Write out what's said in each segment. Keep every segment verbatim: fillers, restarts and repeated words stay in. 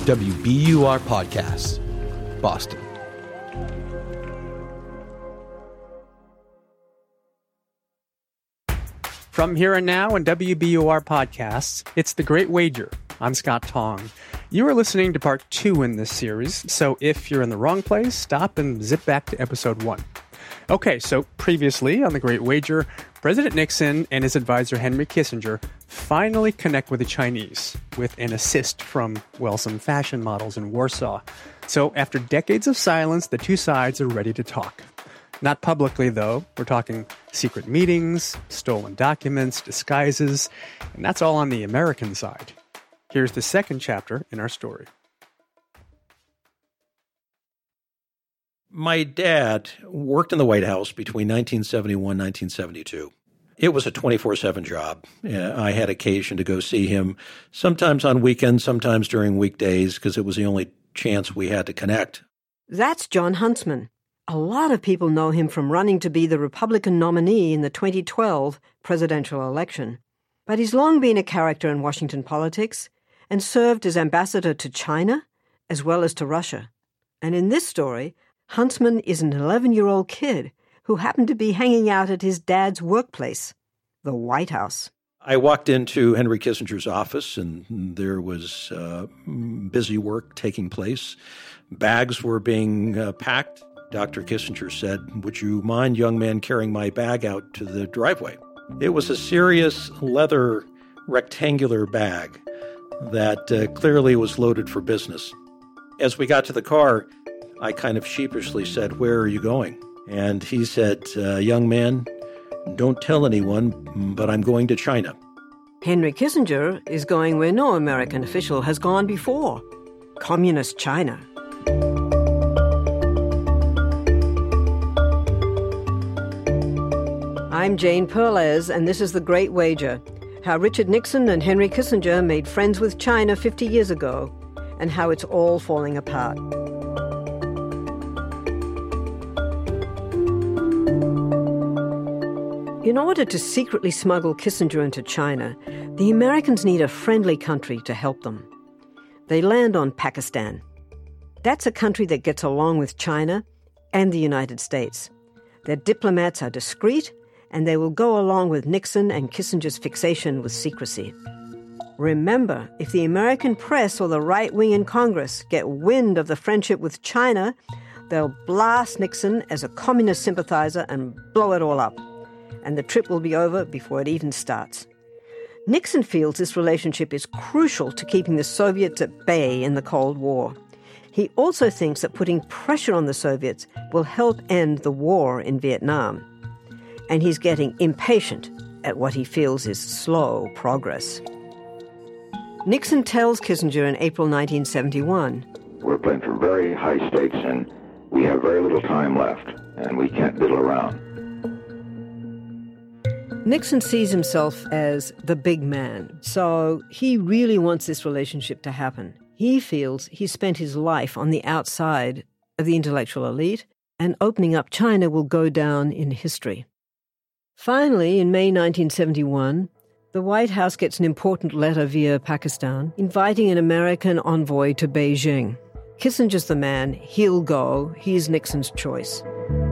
W B U R Podcasts, Boston. From Here and Now and W B U R Podcasts, it's The Great Wager. I'm Scott Tong. You are listening to part two in this series, so if you're in the wrong place, stop and zip back to episode one. Okay, so previously on The Great Wager, President Nixon and his advisor Henry Kissinger finally connect with the Chinese, with an assist from, well, some fashion models in Warsaw. So after decades of silence, the two sides are ready to talk. Not publicly, though. We're talking secret meetings, stolen documents, disguises, and that's all on the American side. Here's the second chapter in our story. My dad worked in the White House between nineteen seventy-one and nineteen seventy-two. It was a twenty-four seven job. I had occasion to go see him, sometimes on weekends, sometimes during weekdays, because it was the only chance we had to connect. That's Jon Huntsman. A lot of people know him from running to be the Republican nominee in the twenty twelve presidential election. But he's long been a character in Washington politics and served as ambassador to China as well as to Russia. And in this story, Huntsman is an eleven-year-old kid who happened to be hanging out at his dad's workplace, the White House. I walked into Henry Kissinger's office, and there was uh, busy work taking place. Bags were being uh, packed. Doctor Kissinger said, "Would you mind, young man, carrying my bag out to the driveway?" It was a serious leather rectangular bag that uh, clearly was loaded for business. As we got to the car, I kind of sheepishly said, "Where are you going?" And he said, uh, "Young man, don't tell anyone, but I'm going to China." Henry Kissinger is going where no American official has gone before. Communist China. I'm Jane Perlez, and this is The Great Wager, how Richard Nixon and Henry Kissinger made friends with China fifty years ago, and how it's all falling apart. In order to secretly smuggle Kissinger into China, the Americans need a friendly country to help them. They land on Pakistan. That's a country that gets along with China and the United States. Their diplomats are discreet, and they will go along with Nixon and Kissinger's fixation with secrecy. Remember, if the American press or the right wing in Congress get wind of the friendship with China, they'll blast Nixon as a communist sympathizer and blow it all up. And the trip will be over before it even starts. Nixon feels this relationship is crucial to keeping the Soviets at bay in the Cold War. He also thinks that putting pressure on the Soviets will help end the war in Vietnam. And he's getting impatient at what he feels is slow progress. Nixon tells Kissinger in April nineteen seventy-one, "We're playing for very high stakes, and we have very little time left, and we can't diddle around." Nixon sees himself as the big man, so he really wants this relationship to happen. He feels he's spent his life on the outside of the intellectual elite, and opening up China will go down in history. Finally, in May nineteen seventy-one, the White House gets an important letter via Pakistan inviting an American envoy to Beijing. Kissinger's the man. He'll go. He's Nixon's choice.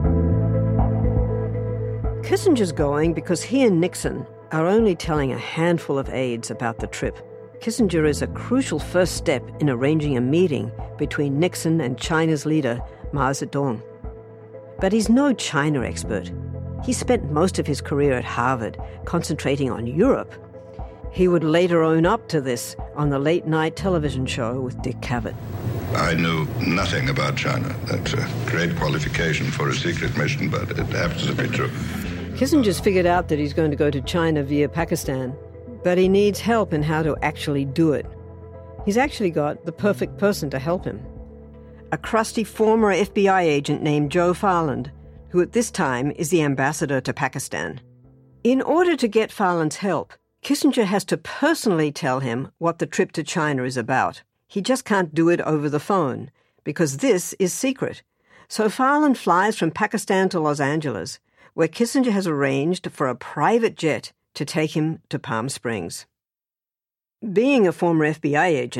Kissinger's going because he and Nixon are only telling a handful of aides about the trip. Kissinger is a crucial first step in arranging a meeting between Nixon and China's leader, Mao Zedong. But he's no China expert. He spent most of his career at Harvard, concentrating on Europe. He would later own up to this on the late-night television show with Dick Cavett. I knew nothing about China. That's a great qualification for a secret mission, but it happens to be true. Kissinger's figured out that he's going to go to China via Pakistan, but he needs help in how to actually do it. He's actually got the perfect person to help him. A crusty former F B I agent named Joe Farland, who at this time is the ambassador to Pakistan. In order to get Farland's help, Kissinger has to personally tell him what the trip to China is about. He just can't do it over the phone, because this is secret. So Farland flies from Pakistan to Los Angeles, where Kissinger has arranged for a private jet to take him to Palm Springs. Being a former F B I agent,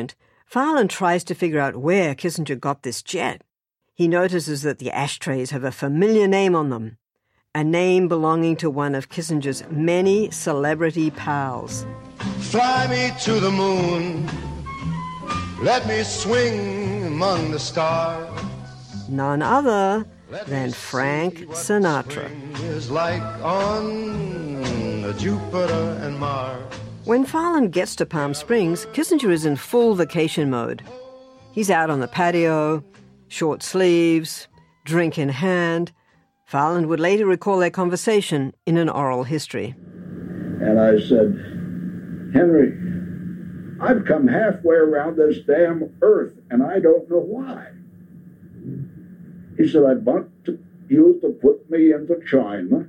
Farland tries to figure out where Kissinger got this jet. He notices that the ashtrays have a familiar name on them, a name belonging to one of Kissinger's many celebrity pals. Fly me to the moon, let me swing among the stars. None other than Frank Sinatra. Is like on Jupiter and Mars. When Farland gets to Palm Springs, Kissinger is in full vacation mode. He's out on the patio, short sleeves, drink in hand. Farland would later recall their conversation in an oral history. And I said, Henry, I've come halfway around this damn earth, and I don't know why. He said, I want to, you to put me into China.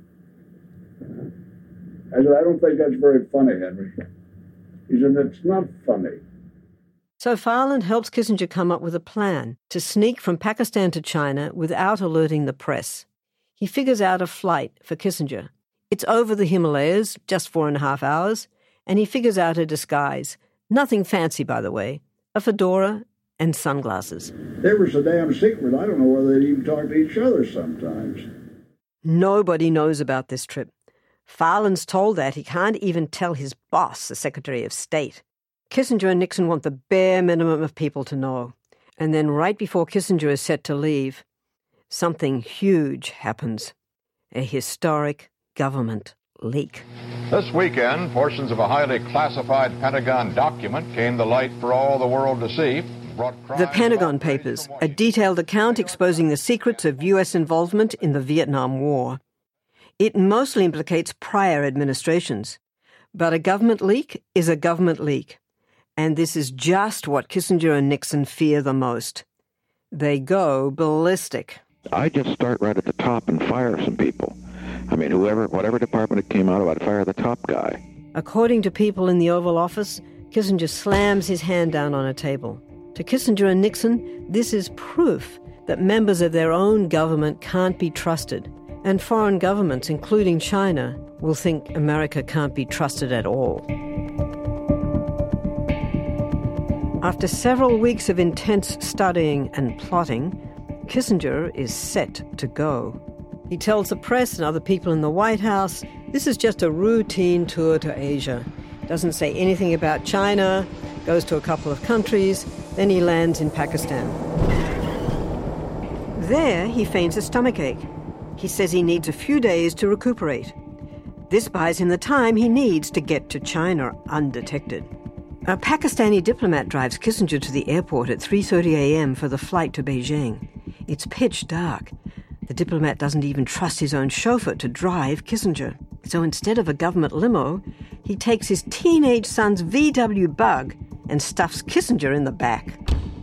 I said, I don't think that's very funny, Henry. He said, it's not funny. So Farland helps Kissinger come up with a plan to sneak from Pakistan to China without alerting the press. He figures out a flight for Kissinger. It's over the Himalayas, just four and a half hours, and he figures out a disguise. Nothing fancy, by the way. A fedora and sunglasses. They were so damn secret, I don't know whether they even talk to each other sometimes. Nobody knows about this trip. Farland's told that he can't even tell his boss, the Secretary of State. Kissinger and Nixon want the bare minimum of people to know. And then right before Kissinger is set to leave, something huge happens. A historic government leak. This weekend, portions of a highly classified Pentagon document came to light for all the world to see. The Pentagon Papers, a detailed account exposing the secrets of U S involvement in the Vietnam War. It mostly implicates prior administrations. But a government leak is a government leak. And this is just what Kissinger and Nixon fear the most. They go ballistic. I just start right at the top and fire some people. I mean, whoever, whatever department it came out of, I'd fire the top guy. According to people in the Oval Office, Kissinger slams his hand down on a table. To Kissinger and Nixon, this is proof that members of their own government can't be trusted, and foreign governments, including China, will think America can't be trusted at all. After several weeks of intense studying and plotting, Kissinger is set to go. He tells the press and other people in the White House this is just a routine tour to Asia. Doesn't say anything about China, goes to a couple of countries, then he lands in Pakistan. There, he feigns a stomachache. He says he needs a few days to recuperate. This buys him the time he needs to get to China undetected. A Pakistani diplomat drives Kissinger to the airport at three thirty a.m. for the flight to Beijing. It's pitch dark. The diplomat doesn't even trust his own chauffeur to drive Kissinger. So instead of a government limo, he takes his teenage son's V W Bug and stuffs Kissinger in the back.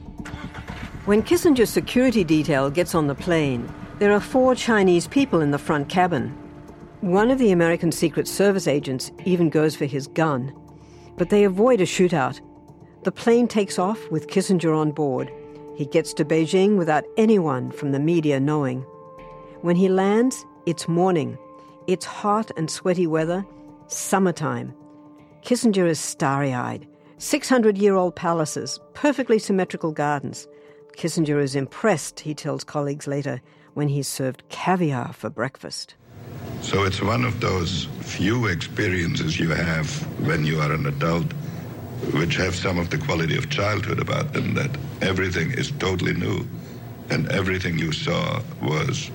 When Kissinger's security detail gets on the plane, there are four Chinese people in the front cabin. One of the American Secret Service agents even goes for his gun. But they avoid a shootout. The plane takes off with Kissinger on board. He gets to Beijing without anyone from the media knowing. When he lands, it's morning. It's hot and sweaty weather, summertime. Kissinger is starry-eyed. six hundred year old palaces, perfectly symmetrical gardens. Kissinger is impressed, he tells colleagues later, when he's served caviar for breakfast. So it's one of those few experiences you have when you are an adult which have some of the quality of childhood about them, that everything is totally new and everything you saw was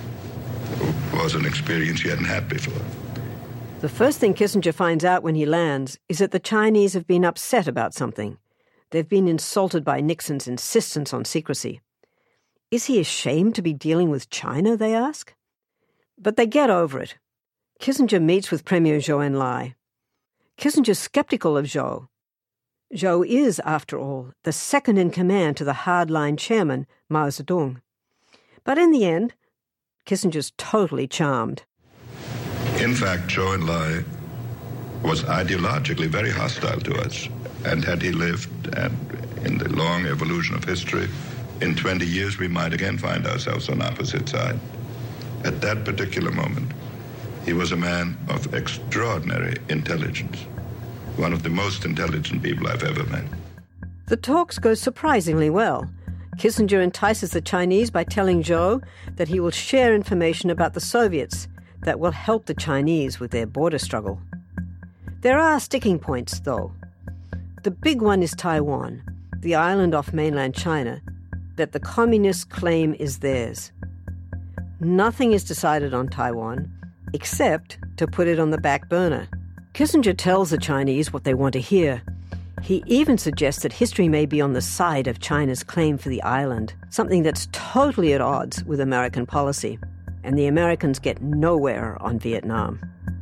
was an experience you hadn't had before. The first thing Kissinger finds out when he lands is that the Chinese have been upset about something. They've been insulted by Nixon's insistence on secrecy. Is he ashamed to be dealing with China, they ask? But they get over it. Kissinger meets with Premier Zhou Enlai. Kissinger's skeptical of Zhou. Zhou is, after all, the second in command to the hardline chairman, Mao Zedong. But in the end, Kissinger's totally charmed. In fact, Zhou Enlai was ideologically very hostile to us. And had he lived, and in the long evolution of history, in twenty years we might again find ourselves on opposite sides. At that particular moment, he was a man of extraordinary intelligence, one of the most intelligent people I've ever met. The talks go surprisingly well. Kissinger entices the Chinese by telling Zhou that he will share information about the Soviets that will help the Chinese with their border struggle. There are sticking points, though. The big one is Taiwan, the island off mainland China, that the communists claim is theirs. Nothing is decided on Taiwan, except to put it on the back burner. Kissinger tells the Chinese what they want to hear. He even suggests that history may be on the side of China's claim for the island, something that's totally at odds with American policy. And the Americans get nowhere on Vietnam.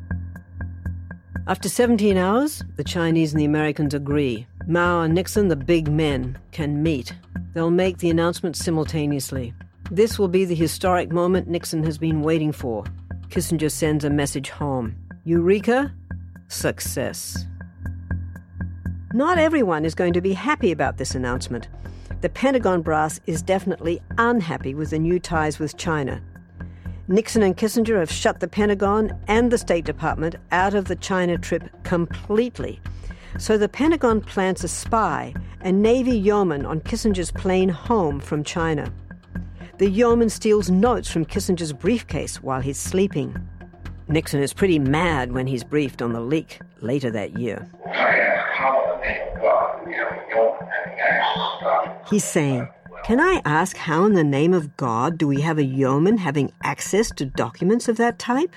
After seventeen hours, the Chinese and the Americans agree. Mao and Nixon, the big men, can meet. They'll make the announcement simultaneously. This will be the historic moment Nixon has been waiting for. Kissinger sends a message home. Eureka! Success. Not everyone is going to be happy about this announcement. The Pentagon brass is definitely unhappy with the new ties with China. Nixon and Kissinger have shut the Pentagon and the State Department out of the China trip completely. So the Pentagon plants a spy, a Navy yeoman, on Kissinger's plane home from China. The yeoman steals notes from Kissinger's briefcase while he's sleeping. Nixon is pretty mad when he's briefed on the leak later that year. He's saying, "Can I ask how in the name of God do we have a yeoman having access to documents of that type?"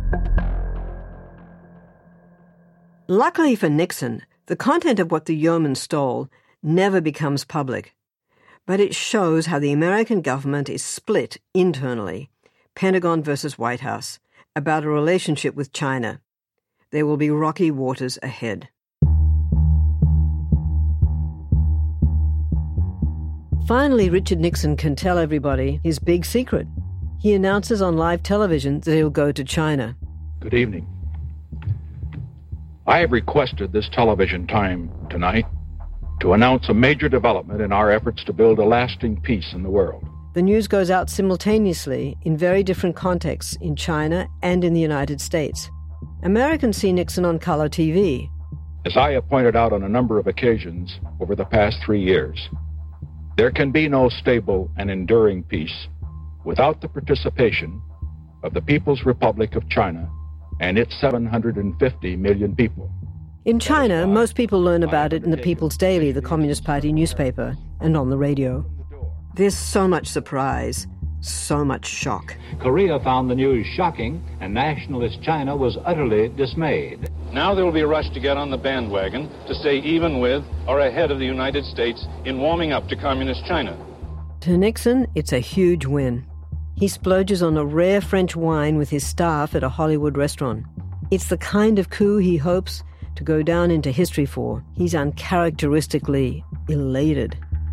Luckily for Nixon, the content of what the yeoman stole never becomes public. But it shows how the American government is split internally, Pentagon versus White House, about a relationship with China. There will be rocky waters ahead. Finally, Richard Nixon can tell everybody his big secret. He announces on live television that he'll go to China. Good evening. I have requested this television time tonight to announce a major development in our efforts to build a lasting peace in the world. The news goes out simultaneously in very different contexts in China and in the United States. Americans see Nixon on color T V. As I have pointed out on a number of occasions over the past three years, there can be no stable and enduring peace without the participation of the People's Republic of China and its seven hundred fifty million people. In China, most people learn about it in the People's Daily, the Communist Party newspaper, and on the radio. There's so much surprise, so much shock. Korea found the news shocking, and nationalist China was utterly dismayed. Now there will be a rush to get on the bandwagon to stay even with or ahead of the United States in warming up to communist China. To Nixon, it's a huge win. He splurges on a rare French wine with his staff at a Hollywood restaurant. It's the kind of coup he hopes to go down into history for. He's uncharacteristically elated.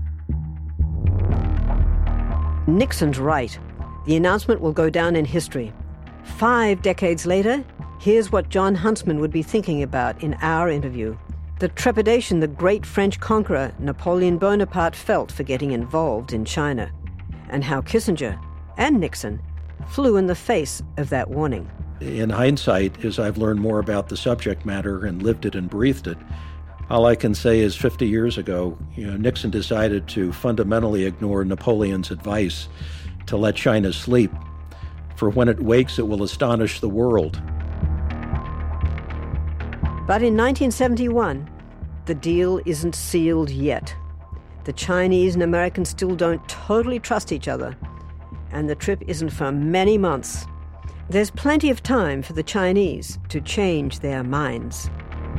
Nixon's right. The announcement will go down in history. Five decades later, here's what John Huntsman would be thinking about in our interview. The trepidation the great French conqueror Napoleon Bonaparte felt for getting involved in China, and how Kissinger and Nixon flew in the face of that warning. In hindsight, as I've learned more about the subject matter and lived it and breathed it, all I can say is fifty years ago, you know, Nixon decided to fundamentally ignore Napoleon's advice to let China sleep. For when it wakes, it will astonish the world. But in nineteen seventy-one, the deal isn't sealed yet. The Chinese and Americans still don't totally trust each other, and the trip isn't for many months. There's plenty of time for the Chinese to change their minds.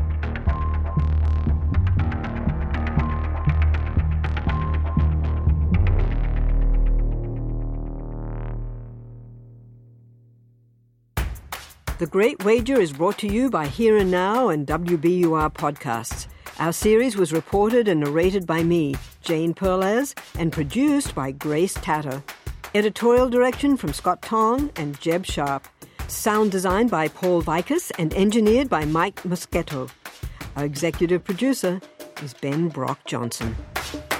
The Great Wager is brought to you by Here and Now and W B U R Podcasts. Our series was reported and narrated by me, Jane Perlez, and produced by Grace Tatter. Editorial direction from Scott Tong and Jeb Sharp. Sound design by Paul Vikas and engineered by Mike Moschetto. Our executive producer is Ben Brock Johnson.